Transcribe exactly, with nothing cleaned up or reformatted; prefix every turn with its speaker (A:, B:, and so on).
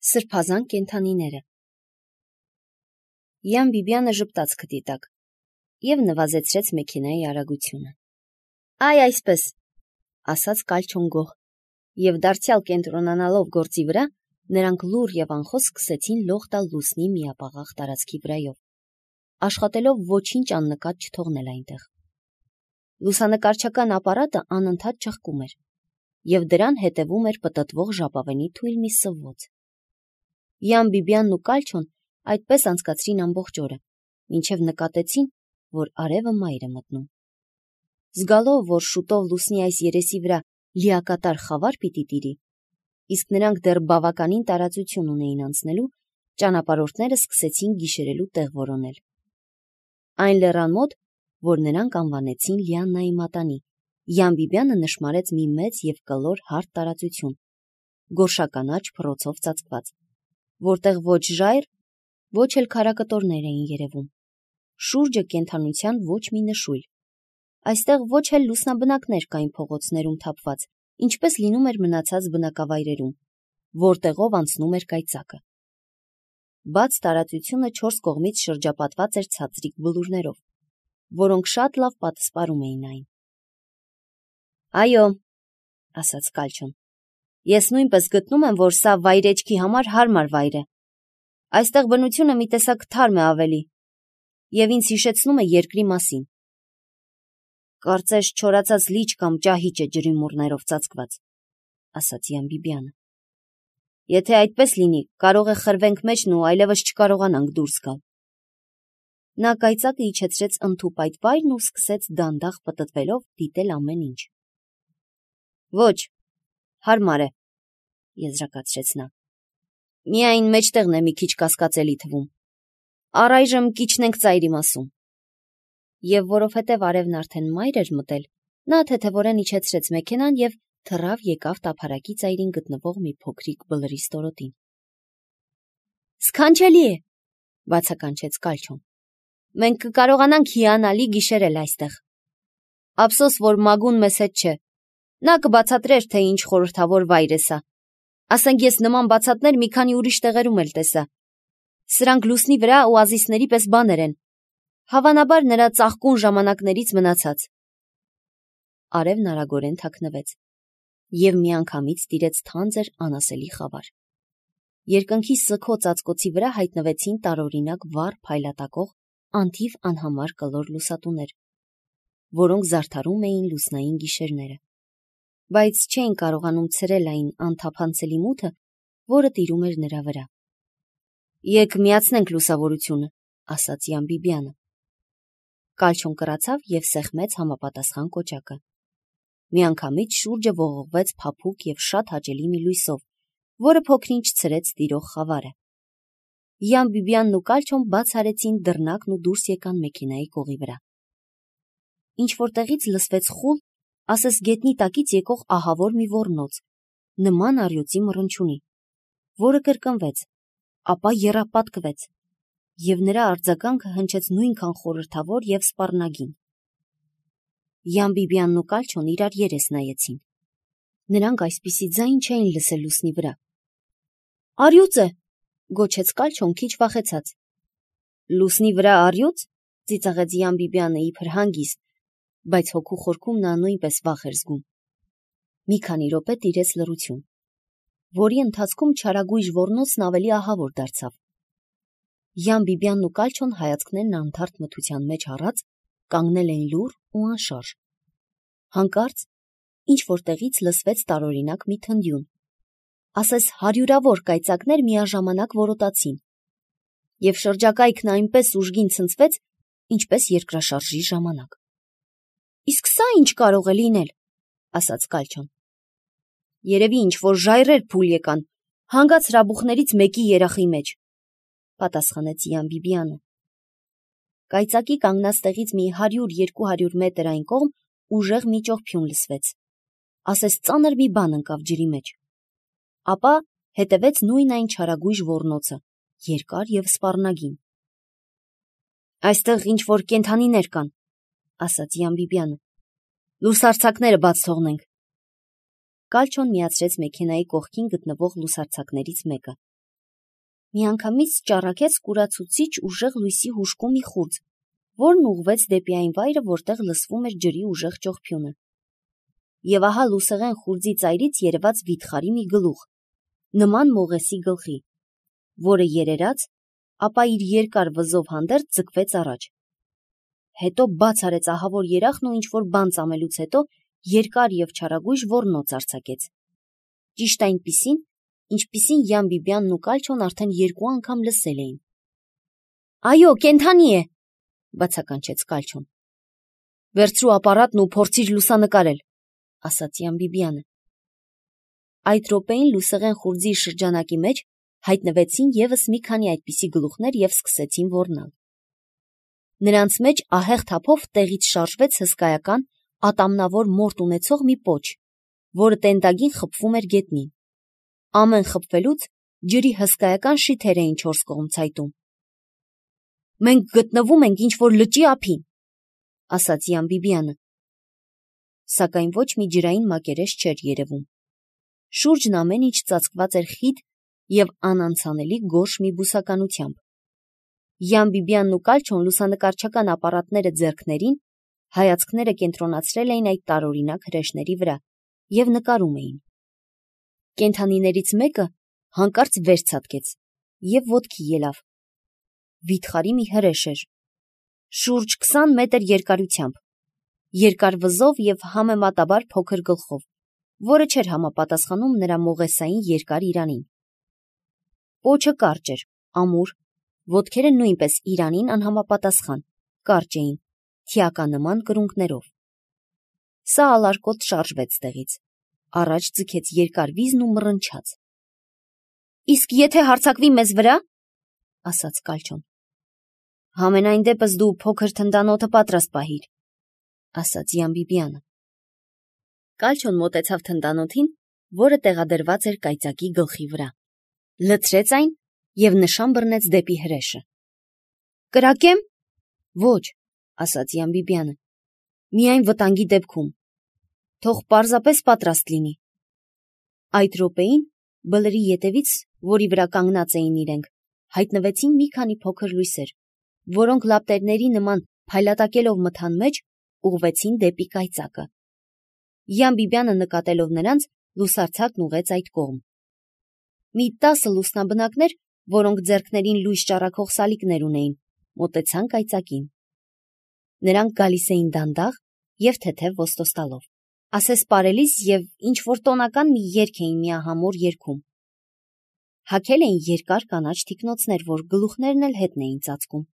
A: Սրբազան կենդանիները։ Յան Բիբյանը ժպտաց քթի տակ և նվազեցրեց մեքենայի արագությունը։ Այ այսպես, ասաց Կալչոն գող, և դարձյալ կենտրոնանալով գործի վրա, նրանք լուռ և անխոս սկսեցին լող տալ լուսնի միապաղաղ տարածքի վրայով, աշխատելով ոչինչ աննկատ չթողնել այնտեղ։ Լուսանկարչական ապարատը անընդհատ ճեղքում էր, և դրան հետևում էր պտտվող ժապավենի թույլ մի սվոց։ Յան Բիբյանն ու Կալչոն այդպես անցկացրին ամբողջ օրը, մինչև նկատեցին, որ արևը մայր է մտնում։ Զգալով, որ շուտով լուսնի այս երեսի վրա լիակատար խավար պիտի տիրի, իսկ նրանք դեռ բավականին տարածություն ունեին անցնելու, ճանապարհորդները սկսեցին գիշերելու տեղ որոնել։ Այն լեռան մոտ, որ նրանք անվանեցին Լիաննայի մատանի, Յան Բիբյանը նշմարեց մի մեծ և կլոր հարթ տարածություն, գորշականաչ փռոցով ծածկված, որտեղ ոչ ժայռ, ոչ էլ քարակտորներ էին երևում, շուրջը կենդանության ոչ մի նշույլ։ Այստեղ ոչ էլ լուսնաբնակներ կային փողոցներում թափված, ինչպես լինում էր մնացած բնակավայրերում, որտեղով անցնում էր կայծակը։ Բաց տարածությունը չորս կողմից շրջապատված էր ցածրիկ բլուրներով, որոնք շատ լավ պատսպարում էին այն։ Այո, ասաց Կալչոն, ես նույնպես գտնում եմ, որ սա վայրեջքի համար հարմար վայր է։ Այստեղ բնությունը մի տեսակ թարմ է ավելի, և ինձ հիշեցնում է երկրի մասին։ Կարծես չորացած լիճ կամ ճահիճ է ջրիմուռներով ծածկված, ասաց Յան Բիբյանը։ Եթե այդպես լինի, կարող է խրվենք մեջն ու այլևս չկարողանանք դուրս գալ։ Նա կայծակը իջեցրեց ընդհուպ այդ վայրն ու սկսեց դանդաղ պտտվելով դիտել ամեն ինչ։ Ոչ, հարմար է, եզրակացրեց նա։ Միայն մեջտեղն է մի քիչ կասկածելի թվում։ Առայժմ կիջնենք ծայրի մասում։ Եվ որովհետև արևն արդեն մայր էր մտել, նա թեթևորեն իջեցրեց մեքենան և թռավ եկավ տափարակի ծայրին գտնվող մի փոքրիկ բլրի ստորոտին։ Սքանչելի է, բացականչեց Կալչոն։ Մենք կկարողանանք հիանալի գիշերել այստեղ։ Ափսոս, որ Մագուն մեզ հետ չէ։ Նա կբացատրեր, թե ինչ խորհրդավոր վայր է սա։ Ասենք ես նման բացատներ մի քանի ուրիշ տեղերում էլ տեսա։ Սրանք լուսնի վրա օազիսների պես բաներ են։ Հավանաբար նրա ծաղկուն ժամանակներից մնացած։ Արևն արագորեն թաքնվեց, և միանգամից տիրեց թանձր անասելի խավար։ Երկնքի սգո ծածկոցի վրա հայտնվեցին տարօրինակ վառ փայլատակող անթիվ անհամար կլոր լուսատուներ, որոնք զարդարում էին լուսնային գիշերները, բայց չէին կարողանում ցրել այն անթափանցելի մութը, որը տիրում էր նրա վրա։ Եկ միացնենք լուսավորությունը, ասաց Յան Բիբյանը։ Կալչոն կրացավ և սեղմեց համապատասխան կոճակը։ Միանգամից շուրջը ողողվեց փափուկ և շատ հաճելի մի լույսով, որը փոքր-ինչ ցրեց տիրող խավարը։ Յան Բիբյանն ու Կալչոն բաց արեցին դռնակն ու դուրս եկան մեքենայի կողի վրա։ Ինչ-որ տեղից լսվեց խուլ, ասես գետնի տակից եկող ահավոր մի ոռնոց, նման առյուծի մռնչյունի, որը կրկնվեց, ապա եռապատկվեց, և նրա արձագանքը հնչեց նույնքան խորհրդավոր և սպառնագին։ Յան Բիբյանն ու Կալչոն իրար երես նայեցին։ Նրանք այսպիսի ձայն չէին լսել լուսնի վրա։ Առյուծ է, գոչեց Կալչոն քիչ վախեցած։ Լուսնի վրա առյուծ, ծիծաղեց Յան Բիբյանը իբր հանգիստ, բայց հոգու խորքում նա նույնպես վախ էր զգում։ Մի քանի րոպե տիրեց լռություն, որի ընթացքում չարագույժ ոռնոցն ավելի ահավոր դարձավ։ Յան Բիբյանն ու Կալչոն հայացքներն անթարթ մթության մեջ առած կանգնել էին լուռ ու անշարժ։ Հանկարծ ինչ-որ տեղից լսվեց տարօրինակ մի թնդյուն, ասես հարյուրավոր կայծակներ միաժամանակ որոտացին, և շրջակայքն այնպես ուժգին ցնցվեց, ինչպես երկրաշարժի ժամանակ։ Իսկ սա ինչ կարող է լինել, ասաց Կալչոն։ Երևի ինչ-որ ժայռեր փուլ եկան, հանգած հրաբուխներից մեկի երախի մեջ, պատասխանեց Յան Բիբյանը։ Կայծակի կանգնած տեղից մի հարյուր-երկու հարյուր մետր այն կողմ ուժեղ մի ճողփյուն լսվեց, ասես ծանր մի բան ընկավ ջրի մեջ։ Ապա հետևեց նույն այն չարագույժ ոռնոցը, երկար և սպառնագին։ Այստեղ ինչ-որ կենդանիներ կան, ասաց Յան Բիբյանը։ Լուսարձակները բաց թողնենք։ Կալչոն միացրեց մեքենայի կողքին գտնվող լուսարձակներից մեկը, Միանգամից ճառագեց կուրացուցիչ ուժեղ լույսի հուժկու մի խուրձ, որն ուղղվեց դեպի այն վայրը, որտեղ լսվում էր ջրի ուժեղ ճողփյունը։ Եվ ահա լուսեղեն խուրձի ծայրից երևաց վիթխարի մի գլուխ, նման Մողեսի գլխի, որը երերաց, ապա իր երկար վզով հանդերձ ձգվեց առաջ։ Հետո բաց արեց ահավոր երախն ու ինչ-որ բան ծամելուց հետո երկար և չարագույժ ոռնոց արձակեց։ Ճիշտ այնպիսին, ինչպիսին Յան Բիբյանն ու Կալչոն արդեն երկու անգամ լսել էին։ «Այո, կենդանի է», բացականչեց Կալչոն։ «Վերցրու ապարատն ու փորձիր լուսանկարել», ասաց Յան Բիբյանը։ Այդ րոպեին լուսեղեն խուրձի շրջանակի մեջ հայտնվեցին ևս մի քանի այդպիսի գլուխներ և սկսեցին ոռնալ։ Նրանց մեջ ահեղ թափով տեղից շարժվեց հսկայական, ատամնավոր մորթ ունեցող մի պոչ, որը տենդագին խփվում էր գետնին։ Ամեն խփվելուց ջրի հսկայական շիթեր էին չորս կողմ ցայտում։ «Մենք գտնվում ենք ինչ-որ լճի ափին», ասաց Յան Բիբյանը։ Սակայն ոչ մի ջրային մակերես չէր երևում։ Շուրջն ամեն ինչ ծածկված էր խիտ և անանցանելի գորշ մի բուսականությամբ։ Յան Բիբյանն ու Կալչոն լուսանկարչական ապարատները ձեռքներին, հայացքները կենտրոնացրել էին այդ տարօրինակ հրեշների վրա և նկարում էին։ Կենդանիներից մեկը հանկարծ վեր ցատկեց և ոտքի ելավ։ Վիթխարի մի հրեշ էր, շուրջ քսան մետր երկարությամբ, երկար վզով և համեմատաբար փոքր գլխով, որը չէր համապատասխանում նրա մողեսային երկար իրանին։ Պոչը կարճ էր, ամուր, ոտքերը նույնպես իրանին անհամապատասխան, կարճ էին, թիականման կրունկներով։ Սա ալարկոտ շարժվեց տեղից, առաջ ձգեց երկար վիզն ու մռնչաց։ «Իսկ եթե հարձակվի մեզ վրա», ասաց Կալչոն։ «Համենայն դեպս դու փոքր թնդանոթը պատրաստ պահիր», ասաց Յան Բիբյանը։ Կալչոն մոտեցավ թնդանոթին, որը տեղադրված էր կայծակի գլխի վրա, լցրեց այն և նշան բռնեց դեպի հրեշը։ «Կրակե՞մ»։ «Ոչ», ասաց Յան Բիբյանը, «միայն վտանգի դեպքում։ Թող պարզապես պատրաստ լինի»։ Այդ րոպեին բլրի ետևից, որի վրա կանգնած էին իրենք, հայտնվեցին մի քանի փոքր լույսեր, որոնք լապտերների նման փայլատակելով մթան մեջ, ուղղվեցին դեպի կայծակը։ Յան Բիբյանը նկատելով նրանց, լուսարձակն ուղղեց այդ կողմ։ Մի տասը լուսնաբնակներ, որոնք ձեռքներին լույս ճառագող սալիկներ ունեին, մոտեցան կայծակին։ Նրանք գալիս էին դանդաղ և թեթև ոստոստալով, ասես պարելիս և ինչ-որ տոնական մի երգ էին միահամուռ երգում։ Հագել էին երկար կանաչ թիկնոցներ, որ գլուխներն էլ հետն էին ծածկում։